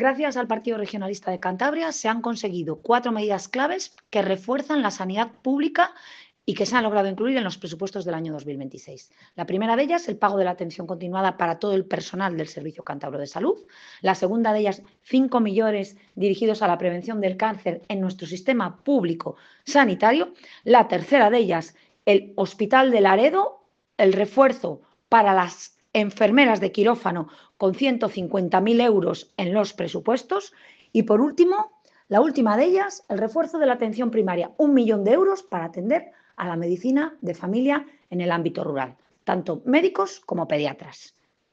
Gracias al Partido Regionalista de Cantabria se han conseguido 4 medidas claves que refuerzan la sanidad pública y que se han logrado incluir en los presupuestos del año 2026. La primera de ellas, el pago de la atención continuada para todo el personal del Servicio Cántabro de Salud. La segunda de ellas, 5 millones dirigidos a la prevención del cáncer en nuestro sistema público sanitario. La tercera de ellas, el Hospital de Laredo, el refuerzo para las enfermeras de quirófano con 150.000 euros en los presupuestos. Y por último, la última de ellas, el refuerzo de la atención primaria, 1 millón de euros para atender a la medicina de familia en el ámbito rural, tanto médicos como pediatras.